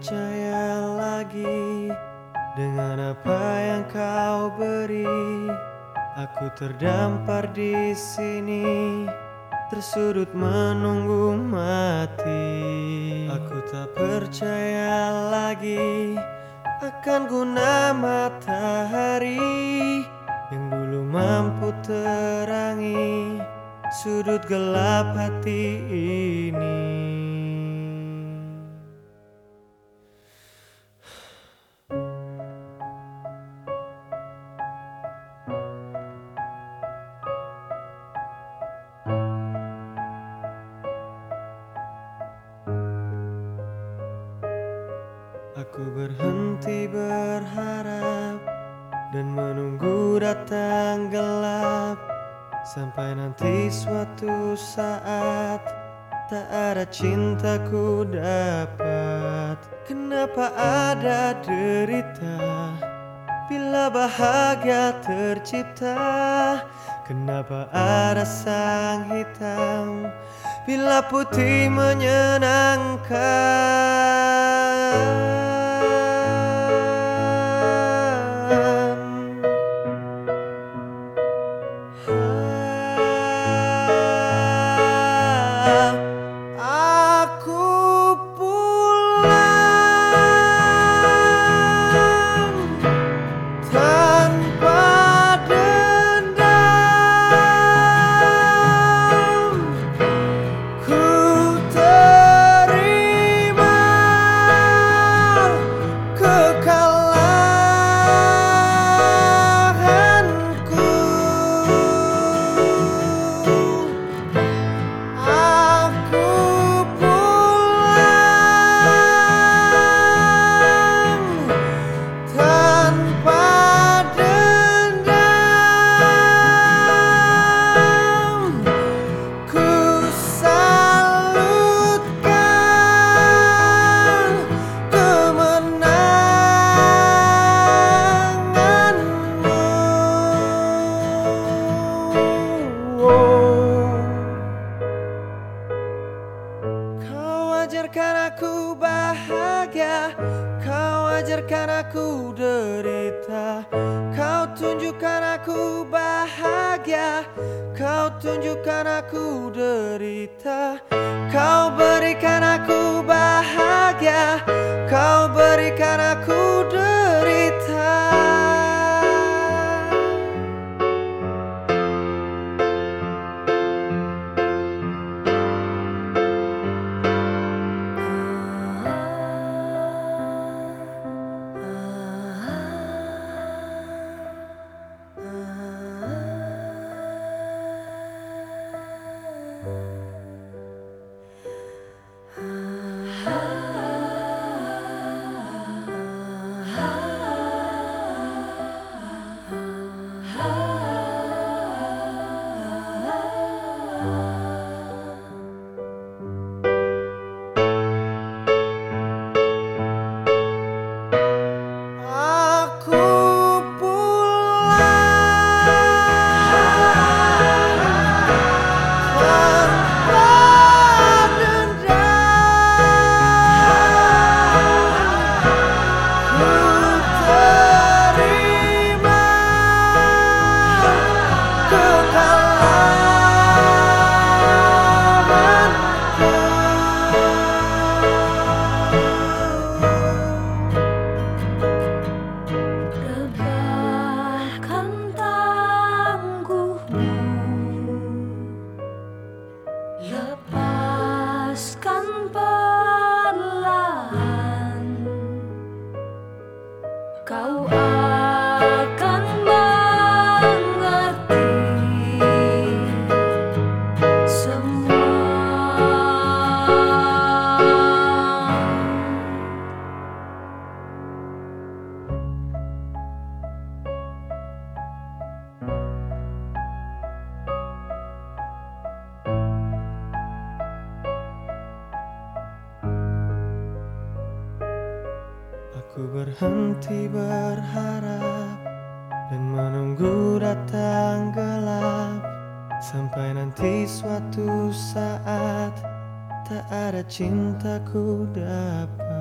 percaya lagi dengan apa yang kau beri. Aku terdampar di sini, tersudut menunggu mati. Aku tak percaya lagi akan guna matahari yang dulu mampu terangi sudut gelap hati ini. Aku berhenti berharap dan menunggu datang gelap, sampai nanti suatu saat tak ada cintaku dapat. Kenapa ada derita bila bahagia tercipta? Kenapa ada sang hitam bila putih menyenangkan? Aku pulang tanpa dendam. Ku terima kekalahanku. Ajarkan aku bahagia, kau ajarkan aku derita. Kau tunjukkan aku bahagia, kau tunjukkan aku derita. Kau berikan aku bahagia, kau berikan aku derita. Lepaskan perlahan, kau akan mengerti semua. Aku berhenti berharap dan menunggu datang gelap, sampai nanti suatu saat tak ada cintaku dapat.